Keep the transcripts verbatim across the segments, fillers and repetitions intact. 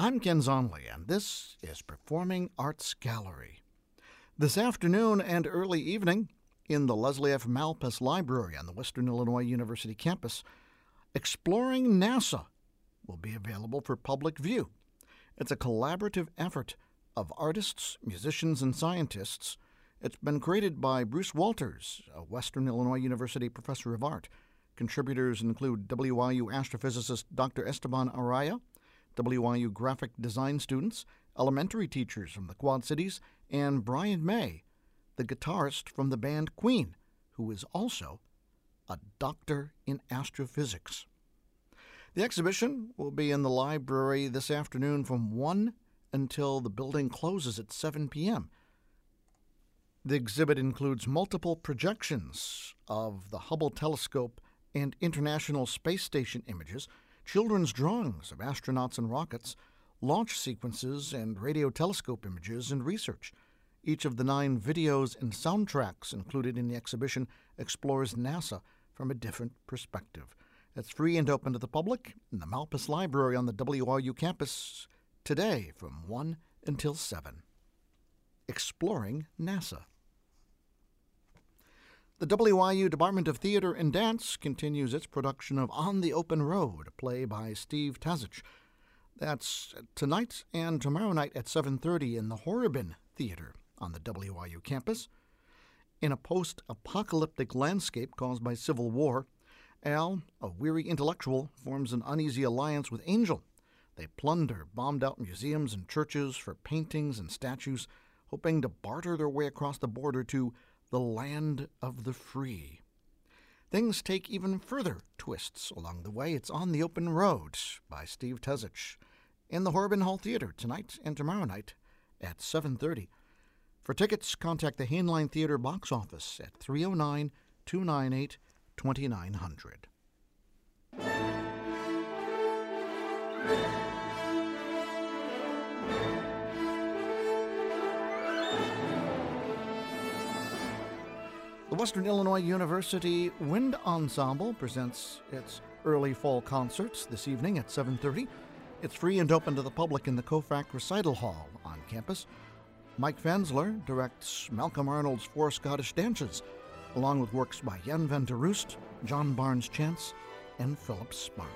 I'm Ken Zonley, and this is Performing Arts Gallery. This afternoon and early evening, in the Leslie F. Malpass Library on the Western Illinois University campus, Exploring NASA will be available for public view. It's a collaborative effort of artists, musicians, and scientists. It's been created by Bruce Walters, a Western Illinois University professor of art. Contributors include W I U astrophysicist Doctor Esteban Araya, W I U graphic design students, elementary teachers from the Quad Cities, and Brian May, the guitarist from the band Queen, who is also a doctor in astrophysics. The exhibition will be in the library this afternoon from one until the building closes at seven p.m. The exhibit includes multiple projections of the Hubble telescope and International Space Station images, children's drawings of astronauts and rockets, launch sequences and radio telescope images and research. Each of the nine videos and soundtracks included in the exhibition explores NASA from a different perspective. It's free and open to the public in the Malpass Library on the W I U campus today from one until seven. Exploring NASA. The W I U Department of Theater and Dance continues its production of On the Open Road, a play by Steve Tazich. That's tonight and tomorrow night at seven thirty in the Horrobin Theater on the W I U campus. In a post-apocalyptic landscape caused by civil war, Al, a weary intellectual, forms an uneasy alliance with Angel. They plunder bombed-out museums and churches for paintings and statues, hoping to barter their way across the border to the land of the free. Things take even further twists along the way. It's On the Open Road by Steve Tazich in the Horrobin Hall Theater tonight and tomorrow night at seven thirty. For tickets, contact the Hainline Theater box office at three oh nine, two nine eight, two nine hundred. The Western Illinois University Wind Ensemble presents its early fall concerts this evening at seven thirty. It's free and open to the public in the Kofak Recital Hall on campus. Mike Fensler directs Malcolm Arnold's Four Scottish Dances, along with works by Jan van der Roost, John Barnes Chance, and Philip Spark.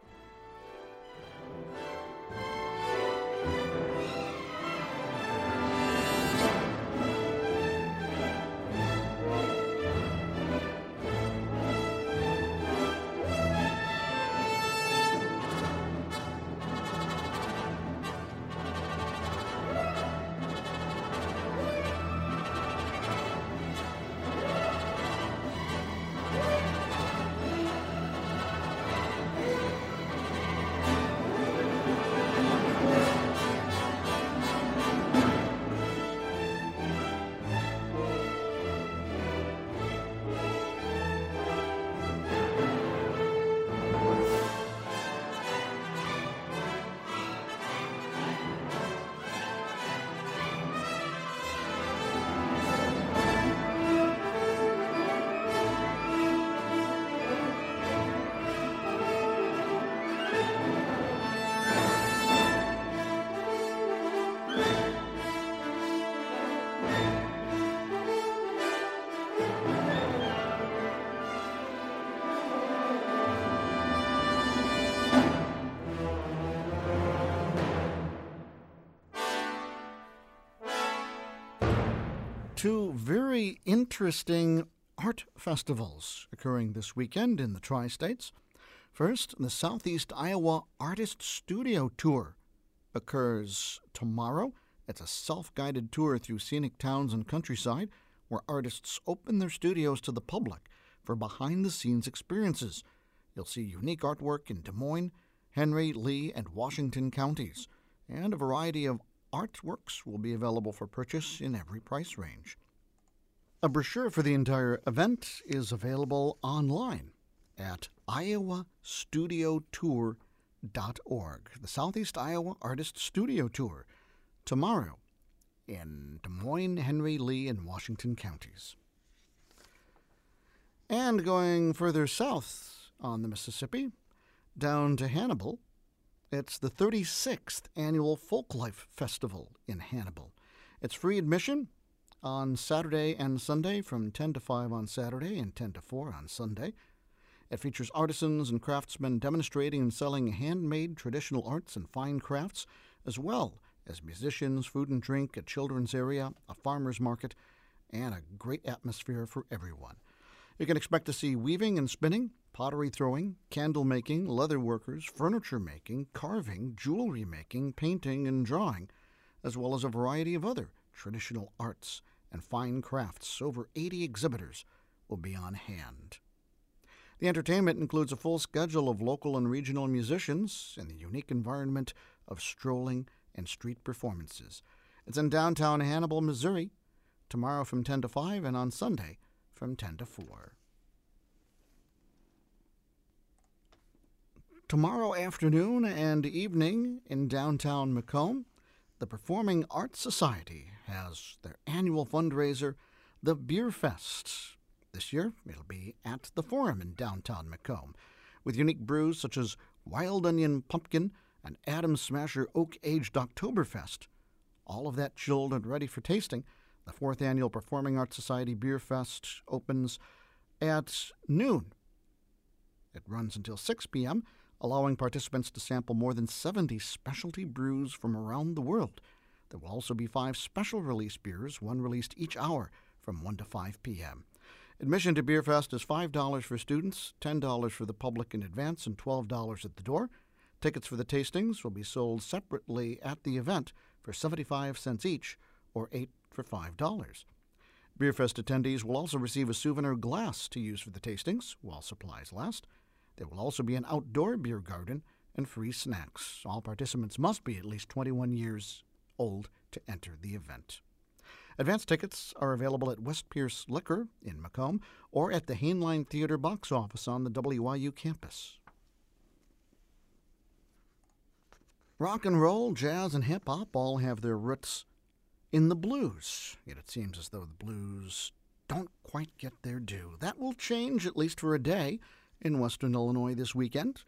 Two very interesting art festivals occurring this weekend in the Tri-States. First, the Southeast Iowa Artist Studio Tour occurs tomorrow. It's a self-guided tour through scenic towns and countryside where artists open their studios to the public for behind-the-scenes experiences. You'll see unique artwork in Des Moines, Henry, Lee, and Washington counties, and a variety of artworks will be available for purchase in every price range. A brochure for the entire event is available online at iowa studio tour dot org. The Southeast Iowa Artist Studio Tour, tomorrow in Des Moines, Henry, Lee, and Washington counties. And going further south on the Mississippi, down to Hannibal, It's the thirty-sixth Annual Folklife Festival in Hannibal. It's free admission on Saturday and Sunday from ten to five on Saturday and ten to four on Sunday. It features artisans and craftsmen demonstrating and selling handmade traditional arts and fine crafts, as well as musicians, food and drink, a children's area, a farmer's market, and a great atmosphere for everyone. You can expect to see weaving and spinning, pottery throwing, candle making, leather workers, furniture making, carving, jewelry making, painting, and drawing, as well as a variety of other traditional arts and fine crafts. Over eighty exhibitors will be on hand. The entertainment includes a full schedule of local and regional musicians in the unique environment of strolling and street performances. It's in downtown Hannibal, Missouri, tomorrow from ten to five and on Sunday from ten to four. Tomorrow afternoon and evening in downtown Macomb, the Performing Arts Society has their annual fundraiser, the Beer Fest. This year, it'll be at the Forum in downtown Macomb, with unique brews such as Wild Onion Pumpkin and Adam Smasher Oak-Aged Oktoberfest. All of that chilled and ready for tasting. The fourth Annual Performing Arts Society Beer Fest opens at noon. It runs until six p.m., allowing participants to sample more than seventy specialty brews from around the world. There will also be five special release beers, one released each hour from one to five p.m. Admission to Beer Fest is five dollars for students, ten dollars for the public in advance, and twelve dollars at the door. Tickets for the tastings will be sold separately at the event for seventy-five cents each, or eight dollars for five dollars. Beer Fest attendees will also receive a souvenir glass to use for the tastings while supplies last. There will also be an outdoor beer garden and free snacks. All participants must be at least twenty-one years old to enter the event. Advance tickets are available at West Pierce Liquor in Macomb or at the Hainline Theater box office on the W I U campus. Rock and roll, jazz, and hip-hop all have their roots in the blues, yet it seems as though the blues don't quite get their due. That will change, at least for a day, in Western Illinois this weekend.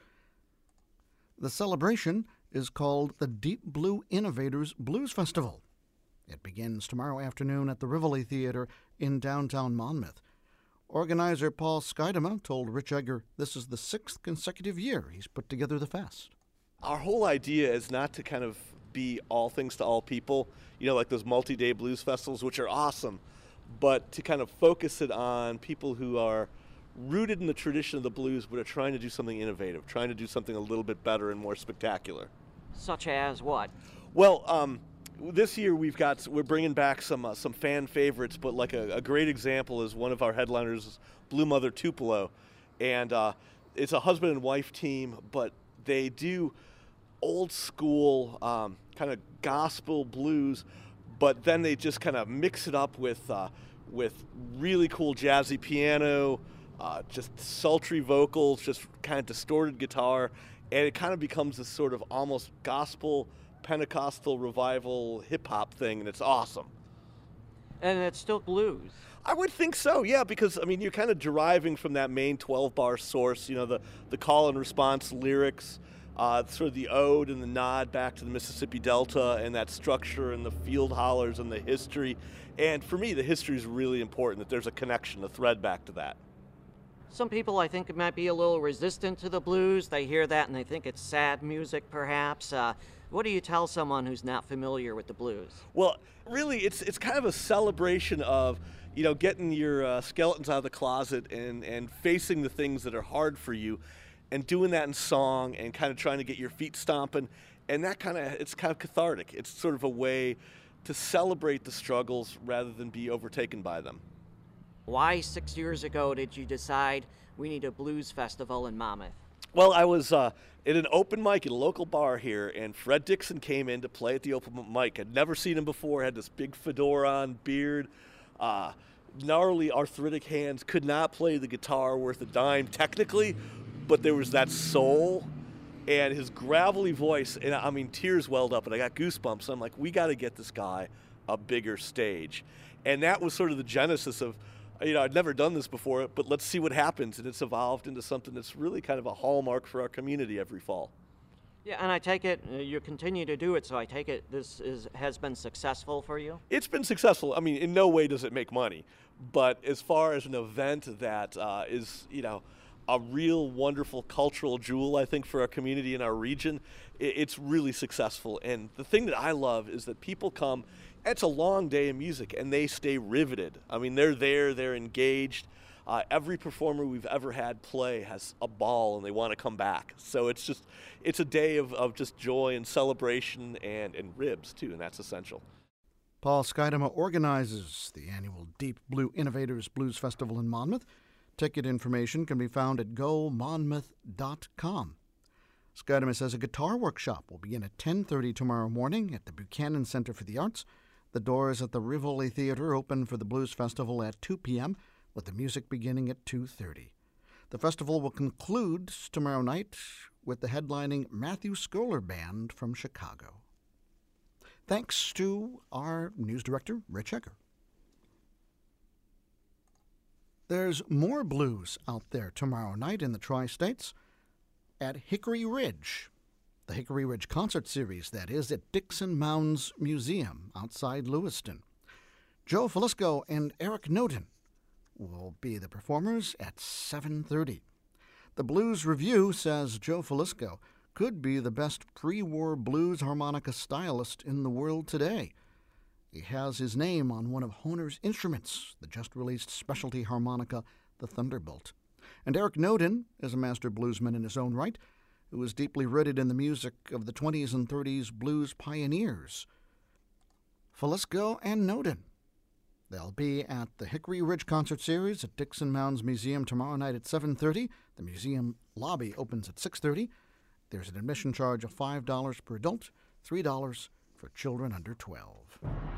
The celebration is called the Deep Blue Innovators Blues Festival. It begins tomorrow afternoon at the Rivoli Theater in downtown Monmouth. Organizer Paul Skidema told Rich Egger this is the sixth consecutive year he's put together the fest. Our whole idea is not to kind of be all things to all people, you know, like those multi-day blues festivals, which are awesome, but to kind of focus it on people who are rooted in the tradition of the blues but are trying to do something innovative, trying to do something a little bit better and more spectacular. Such as what? Well, um, this year we've got we're bringing back some uh, some fan favorites, but like a, a great example is one of our headliners, Blue Mother Tupelo, and uh, it's a husband and wife team, but they do old school um, kind of gospel blues, but then they just kind of mix it up with uh, with really cool jazzy piano, uh, just sultry vocals, just kind of distorted guitar, and it kind of becomes this sort of almost gospel Pentecostal revival hip-hop thing, and it's awesome. And it's still blues. I would think so, yeah, because, I mean, you're kind of deriving from that main twelve-bar source, you know, the, the call and response lyrics, uh, sort of the ode and the nod back to the Mississippi Delta and that structure and the field hollers and the history. And for me, the history is really important, that there's a connection, a thread back to that. Some people, I think, might be a little resistant to the blues. They hear that and they think it's sad music, perhaps. Uh, what do you tell someone who's not familiar with the blues? Well, really, it's it's kind of a celebration of, you know, getting your uh, skeletons out of the closet and, and facing the things that are hard for you and doing that in song and kind of trying to get your feet stomping. And that kind of, it's kind of cathartic. It's sort of a way to celebrate the struggles rather than be overtaken by them. Why six years ago did you decide we need a blues festival in Monmouth? Well, I was uh, at an open mic at a local bar here, and Fred Dixon came in to play at the open mic. I'd never seen him before, had this big fedora on, beard, uh, gnarly arthritic hands, could not play the guitar worth a dime technically, but there was that soul and his gravelly voice, and I mean, tears welled up, and I got goosebumps. I'm like, we got to get this guy a bigger stage. And that was sort of the genesis of, you know, I'd never done this before, but let's see what happens. And it's evolved into something that's really kind of a hallmark for our community every fall. Yeah, and I take it uh, you continue to do it, so I take it this is has been successful for you? It's been successful. I mean, in no way does it make money, but as far as an event that uh, is, you know, a real wonderful cultural jewel, I think, for our community and our region, it's really successful. And the thing that I love is that people come, it's a long day of music, and they stay riveted. I mean, they're there, they're engaged. Uh, every performer we've ever had play has a ball, and they want to come back. So it's just, it's a day of, of just joy and celebration and, and ribs, too, and that's essential. Paul Skidema organizes the annual Deep Blue Innovators Blues Festival in Monmouth. Ticket information can be found at go monmouth dot com. Skidema says a guitar workshop will begin at ten thirty tomorrow morning at the Buchanan Center for the Arts. The doors at the Rivoli Theater open for the Blues Festival at two p.m., with the music beginning at two thirty. The festival will conclude tomorrow night with the headlining Matthew Scholar Band from Chicago. Thanks to our news director, Rich Egger. There's more blues out there tomorrow night in the Tri-States at Hickory Ridge. The Hickory Ridge Concert Series, that is, at Dixon Mounds Museum outside Lewiston. Joe Falisco and Eric Noden will be the performers at seven thirty. The Blues Review says Joe Falisco could be the best pre-war blues harmonica stylist in the world today. He has his name on one of Hohner's instruments, the just-released specialty harmonica, the Thunderbolt. And Eric Noden is a master bluesman in his own right, who is deeply rooted in the music of the twenties and thirties blues pioneers. Falisco and Noden. They'll be at the Hickory Ridge Concert Series at Dixon Mounds Museum tomorrow night at seven thirty. The museum lobby opens at six thirty. There's an admission charge of five dollars per adult, three dollars for children under twelve.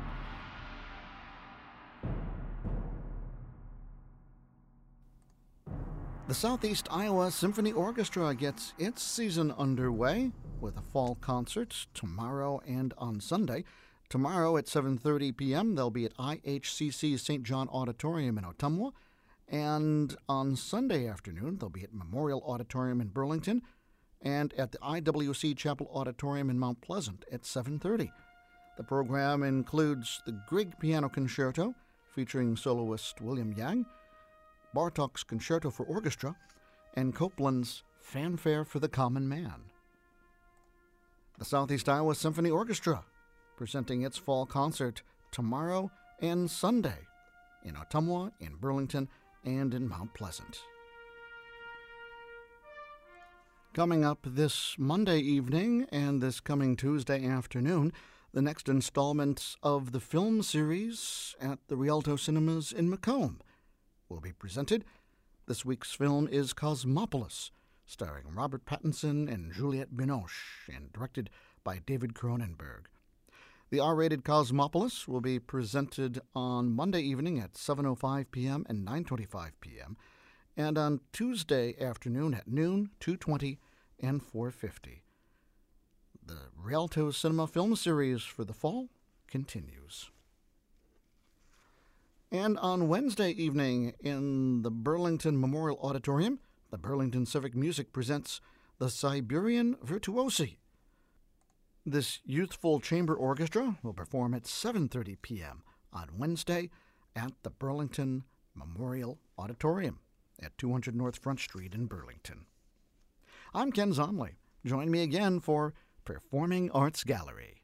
The Southeast Iowa Symphony Orchestra gets its season underway with a fall concert tomorrow and on Sunday. Tomorrow at seven thirty p.m., they'll be at I H C C's Saint John Auditorium in Ottumwa. And on Sunday afternoon, they'll be at Memorial Auditorium in Burlington and at the I W C Chapel Auditorium in Mount Pleasant at seven thirty. The program includes the Grieg Piano Concerto, featuring soloist William Yang, Bartok's Concerto for Orchestra, and Copland's Fanfare for the Common Man. The Southeast Iowa Symphony Orchestra, presenting its fall concert tomorrow and Sunday in Ottumwa, in Burlington, and in Mount Pleasant. Coming up this Monday evening and this coming Tuesday afternoon, the next installment of the film series at the Rialto Cinemas in Macomb will be presented. This week's film is Cosmopolis, starring Robert Pattinson and Juliette Binoche, and directed by David Cronenberg. The R-rated Cosmopolis will be presented on Monday evening at seven oh five p.m. and nine twenty-five p.m., and on Tuesday afternoon at noon, two twenty, and four fifty. The Rialto Cinema Film Series for the fall continues. And on Wednesday evening in the Burlington Memorial Auditorium, the Burlington Civic Music presents the Siberian Virtuosi. This youthful chamber orchestra will perform at seven thirty p.m. on Wednesday at the Burlington Memorial Auditorium at two hundred North Front Street in Burlington. I'm Ken Zomley. Join me again for Performing Arts Gallery.